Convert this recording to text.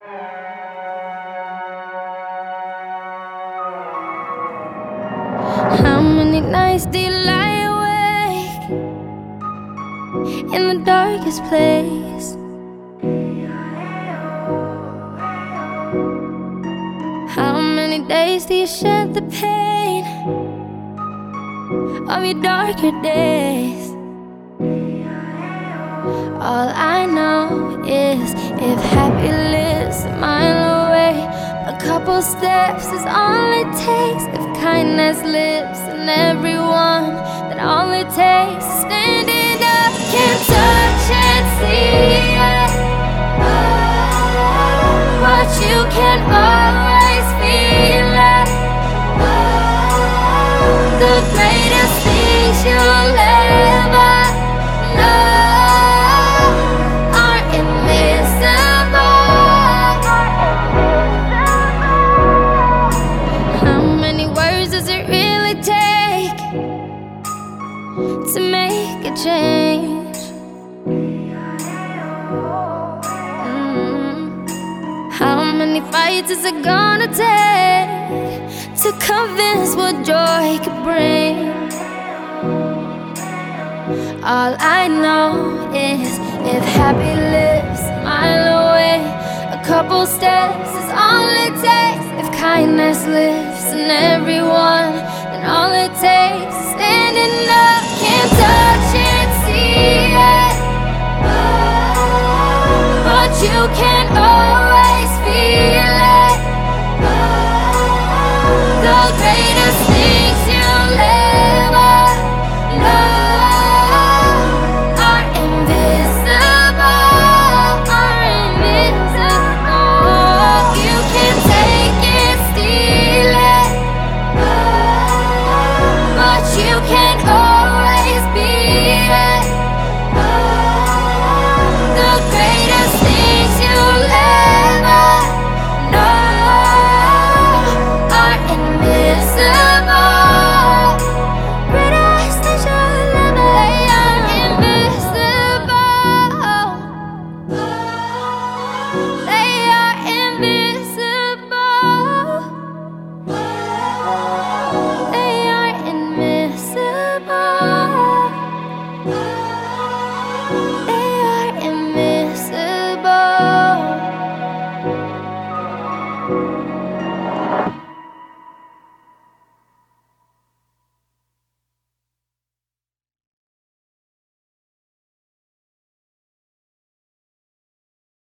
How many nights do you lie awake in the darkest place? How many days do you shed the pain of your darker days? All I know is if happy lives a mile away, a couple steps is all it takes. If kindness lives in everyone, then all it takes is standing up. Can't touch and see it, but you can always feel it. The greatest things you'll ever know are invisible. How many words does it really take to make a change? How many fights is it gonna take to convince what joy could bring? All I know is if happy lives a mile away, a couple steps is all it takes. If kindness lives in everyone, then all it takes is standing up. Can't touch it, see it, but you can